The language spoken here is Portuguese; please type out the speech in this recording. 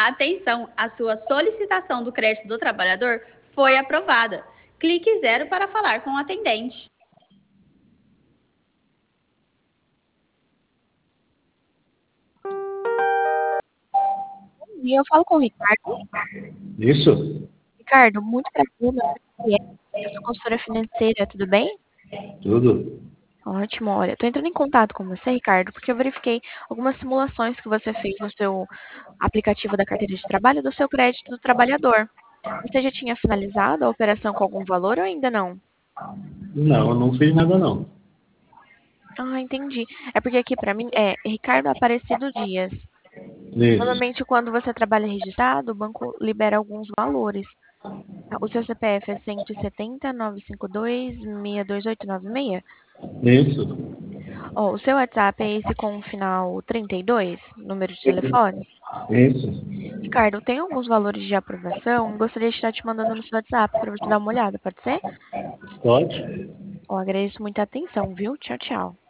Atenção, a sua solicitação do crédito do trabalhador foi aprovada. Clique 0 para falar com o atendente. E eu falo com o Ricardo. Isso, Ricardo, muito prazer, meu nome é Marielle, eu sou consultora financeira, tudo bem? tudo. Ótimo, olha, tô entrando em contato com você, Ricardo, porque eu verifiquei algumas simulações que você fez no seu aplicativo da carteira de trabalho do seu crédito do trabalhador. Você já tinha finalizado a operação com algum valor ou ainda não? Não, eu não fiz nada não. Ah, entendi. É porque aqui pra mim é Ricardo Aparecido Dias. Isso, Normalmente, quando você trabalha registrado, o banco libera alguns valores. O seu CPF é 170-952-62896? isso, Ó, o seu WhatsApp é esse com o final 32, número de telefone? isso. Ricardo, tem alguns valores de aprovação. Gostaria de estar te mandando no seu WhatsApp para você dar uma olhada, pode ser? Pode? Eu agradeço muita atenção, viu? Tchau, tchau.